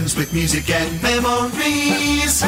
tunes with music and memories.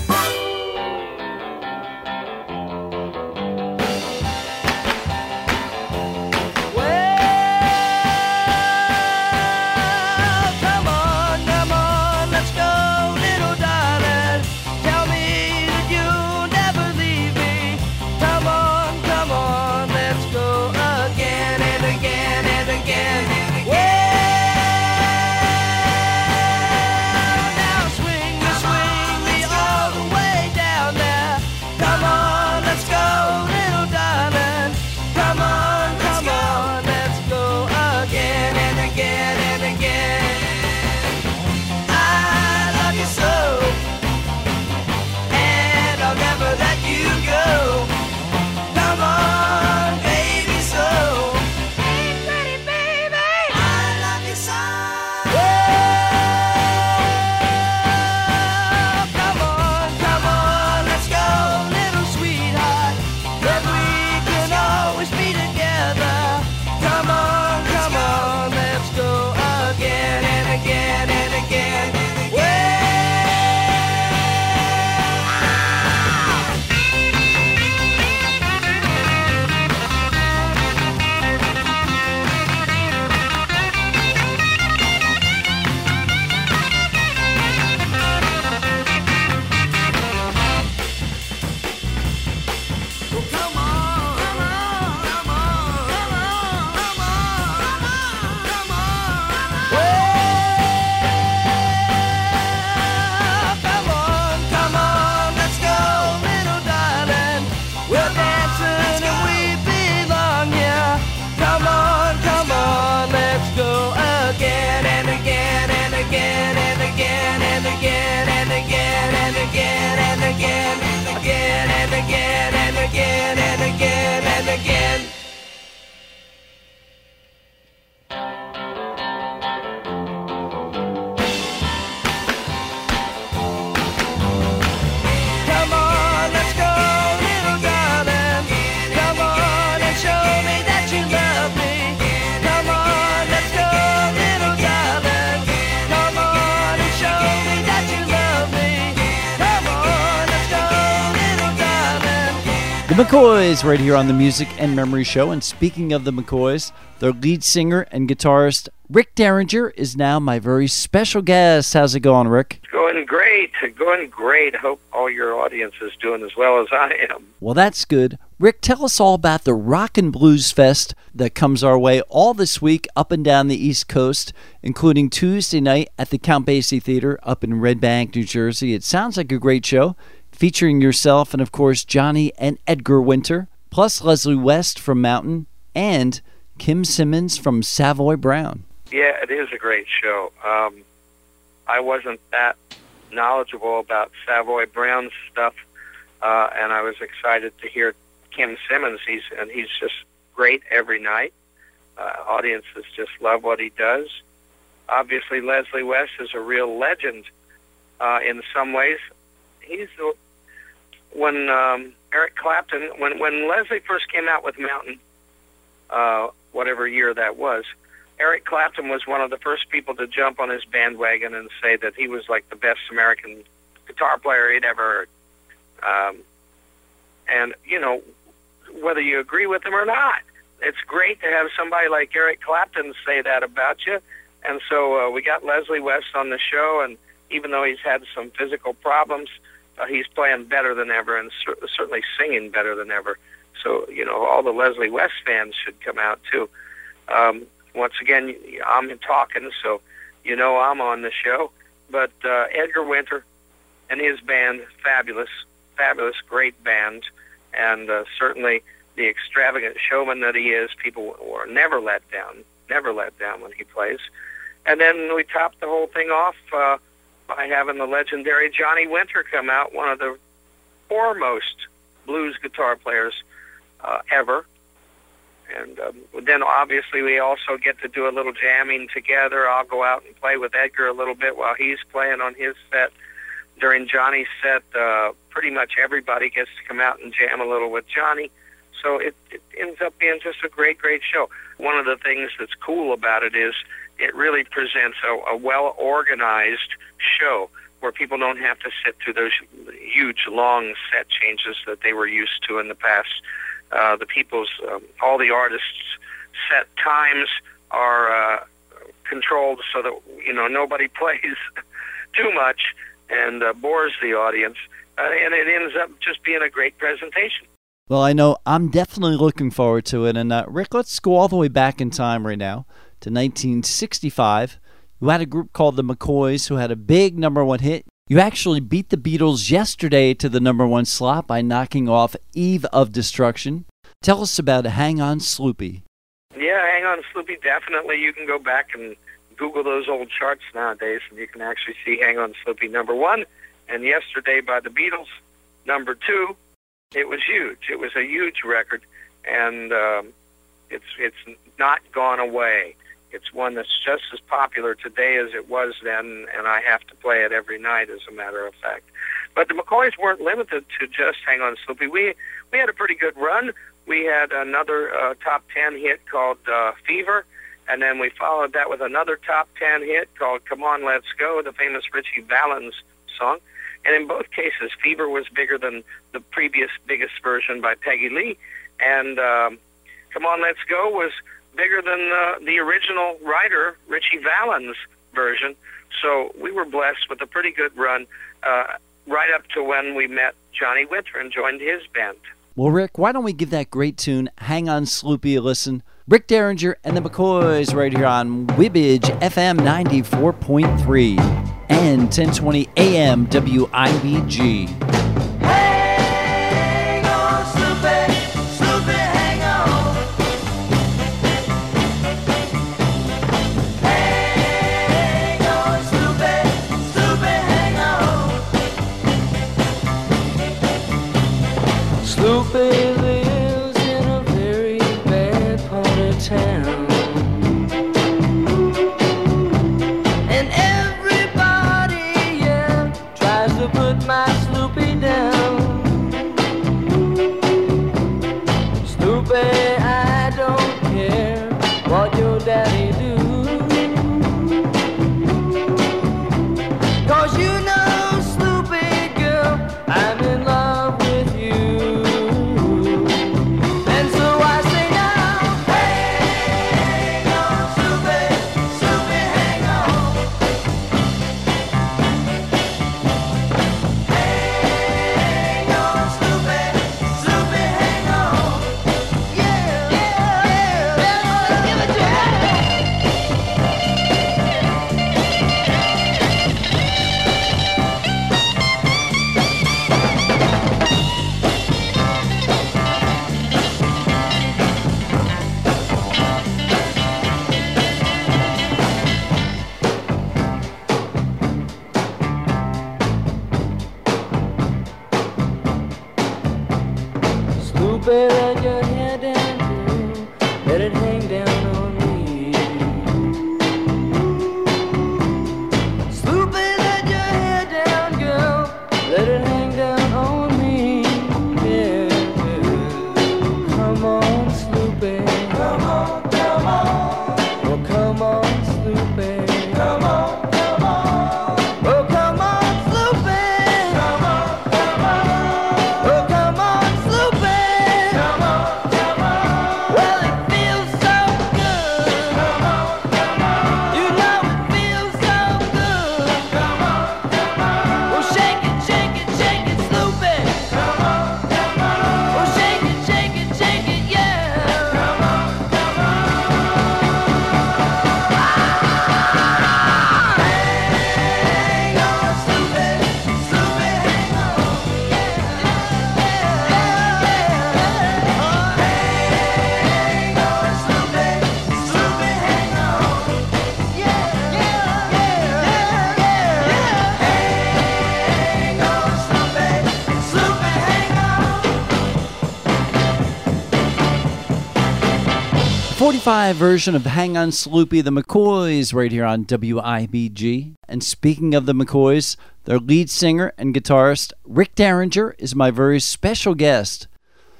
The McCoys right here on the Music and Memory Show. And speaking of the McCoys, their lead singer and guitarist Rick Derringer is now my very special guest. How's it going, Rick? Going great. Going great. Hope all your audience is doing as well as I am. Well, that's good. Rick, tell us all about the Rock and Blues Fest that comes our way all this week up and down the East Coast, including Tuesday night at the Count Basie Theater up in Red Bank, New Jersey. It sounds like a great show, featuring yourself and, of course, Johnny and Edgar Winter, plus Leslie West from Mountain, and Kim Simmons from Savoy Brown. Yeah, it is a great show. I wasn't that knowledgeable about Savoy Brown's stuff, and I was excited to hear Kim Simmons. He's just great every night. Audiences just love what he does. Obviously, Leslie West is a real legend in some ways. When Eric Clapton, when Leslie first came out with Mountain, whatever year that was, Eric Clapton was one of the first people to jump on his bandwagon and say that he was like the best American guitar player he'd ever heard. And, you know, whether you agree with him or not, it's great to have somebody like Eric Clapton say that about you. And so we got Leslie West on the show, and even though he's had some physical problems, he's playing better than ever and certainly singing better than ever. So, you know, all the Leslie West fans should come out, too. Once again, I'm talking, so you know I'm on the show. But Edgar Winter and his band, fabulous, great band, and certainly the extravagant showman that he is, people were never let down when he plays. And then we topped the whole thing off by having the legendary Johnny Winter come out, one of the foremost blues guitar players ever. And then obviously we also get to do a little jamming together. I'll go out and play with Edgar a little bit while he's playing on his set. During Johnny's set, pretty much everybody gets to come out and jam a little with Johnny. So it ends up being just a great show. One of the things that's cool about it is it really presents a well-organized show where people don't have to sit through those huge, long set changes that they were used to in the past. All the artists' set times are controlled so that nobody plays too much and bores the audience, and it ends up just being a great presentation. Well, I know I'm definitely looking forward to it. And Rick, let's go all the way back in time right now to 1965. You had a group called the McCoys who had a big #1 hit. You actually beat the Beatles yesterday to the #1 slot by knocking off Eve of Destruction. Tell us about Hang On Sloopy. Yeah, Hang On Sloopy, definitely. You can go back and Google those old charts nowadays, and you can actually see Hang On Sloopy #1, and Yesterday by the Beatles, #2. It was huge. It was a huge record, and it's not gone away. It's one that's just as popular today as it was then, and I have to play it every night, as a matter of fact. But the McCoys weren't limited to just Hang On Sloopy. We had a pretty good run. We had another top 10 hit called Fever, and then we followed that with another top 10 hit called Come On, Let's Go, the famous Ritchie Valens song. And in both cases, Fever was bigger than the previous biggest version by Peggy Lee, and Come On, Let's Go was bigger than the original writer, Ritchie Valens' version. So we were blessed with a pretty good run right up to when we met Johnny Winter and joined his band. Well, Rick, why don't we give that great tune, Hang On Sloopy, a listen? Rick Derringer and the McCoys right here on Wibbage FM 94.3 and 1020 AM WIBG. Hang on, Sloopy, Sloopy, hang on. Hang on, Sloopy, Sloopy, hang on. Sloopy lives in a very bad part of town. Put my Sloopy down. Sloopy, I don't care what your daddy do, 'cause you know, Sloopy girl, I'm in love with you. And so I say now, hang on, Sloopy, Sloopy, hang on. Sloopy, let your hair down, girl. Let it hang down on me. Sloopy, let your hair down, girl. Let it hang down on me. Yeah. Come on, Sloopy. Come on, come on. Oh, come on, Sloopy. Come on, come on. Oh, come on, Sloopy. Come on, come on. Oh, come on, Sloopy. '45 version of Hang On Sloopy, the McCoys, right here on WIBG. And speaking of the McCoys, their lead singer and guitarist, Rick Derringer, is my very special guest.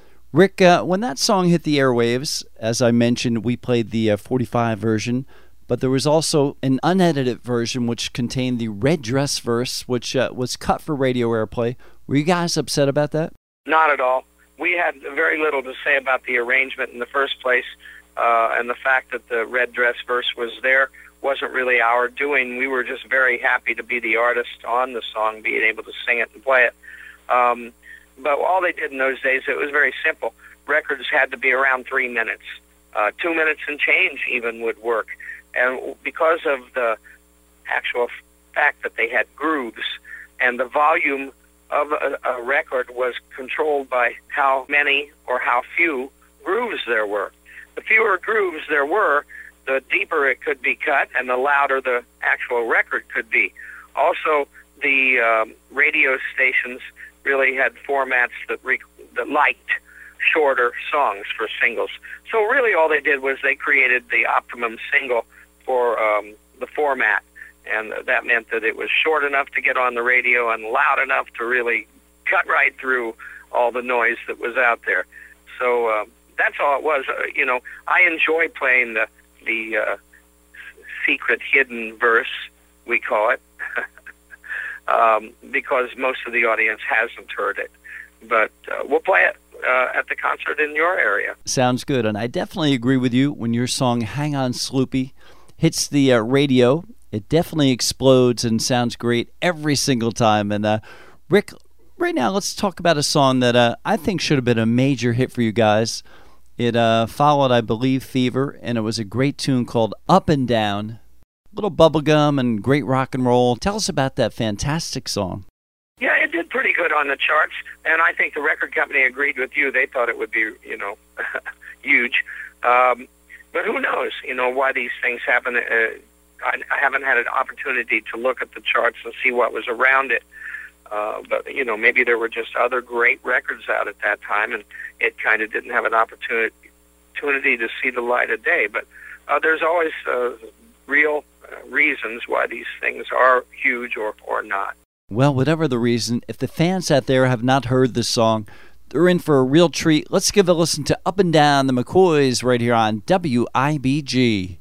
Rick, when that song hit the airwaves, as I mentioned, we played the '45 version, but there was also an unedited version which contained the red dress verse, which was cut for radio airplay. Were you guys upset about that? Not at all. We had very little to say about the arrangement in the first place, and the fact that the red dress verse was there wasn't really our doing. We were just very happy to be the artist on the song, being able to sing it and play it. But all they did in those days, it was very simple. Records had to be around 3 minutes. 2 minutes and change even would work. And because of the actual fact that they had grooves, and the volume of a record was controlled by how many or how few grooves there were. The fewer grooves there were, the deeper it could be cut and the louder the actual record could be. Also, the radio stations really had formats that liked shorter songs for singles. So really all they did was they created the optimum single for the format, and that meant that it was short enough to get on the radio and loud enough to really cut right through all the noise that was out there. So that's all it was. I enjoy playing the secret hidden verse, we call it, because most of the audience hasn't heard it. But we'll play it at the concert in your area. Sounds good, and I definitely agree with you. When your song Hang On Sloopy hits the radio, it definitely explodes and sounds great every single time. And Rick, right now let's talk about a song that I think should have been a major hit for you guys. It followed, I believe, Fever, and it was a great tune called Up and Down. Little bubblegum and great rock and roll. Tell us about that fantastic song. Yeah, it did pretty good on the charts, and I think the record company agreed with you. They thought it would be, huge. But who knows, why these things happen. I haven't had an opportunity to look at the charts and see what was around it. But, maybe there were just other great records out at that time, and it kind of didn't have an opportunity to see the light of day. But there's always real reasons why these things are huge or not. Well, whatever the reason, if the fans out there have not heard this song, they're in for a real treat. Let's give a listen to Up and Down, the McCoys, right here on WIBG.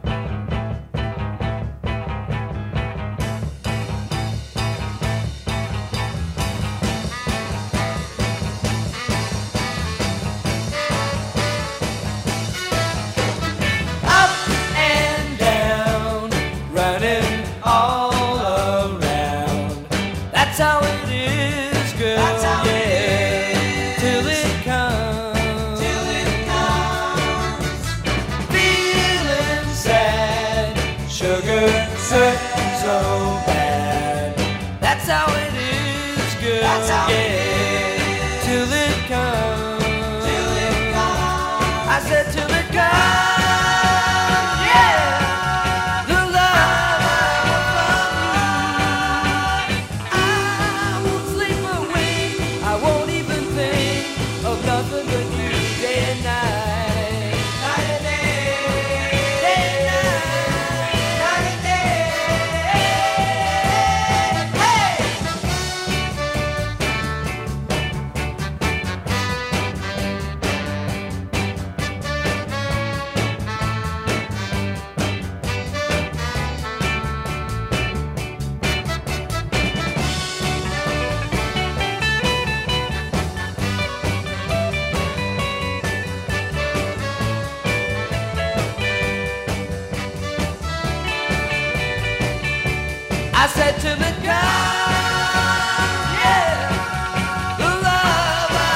I said to the God, yeah, the love I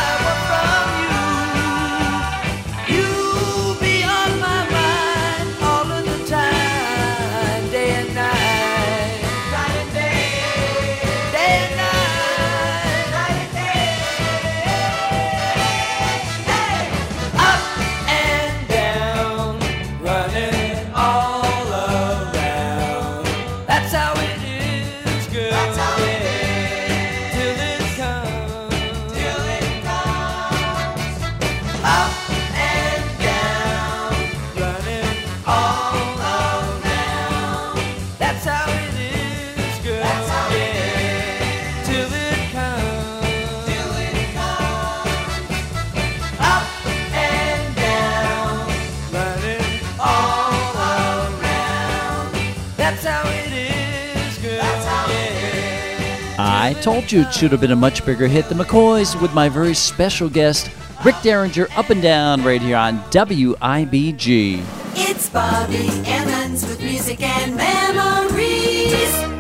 want from you, you be on my mind all of the time, day and night, night and day, day and night, night and day, hey, up and down, running all around. That's how it is, girl. I told you it should have been a much bigger hit. The McCoys with my very special guest, Rick Derringer, Up and Down, right here on WIBG. It's Bobby Emmons with music and memories.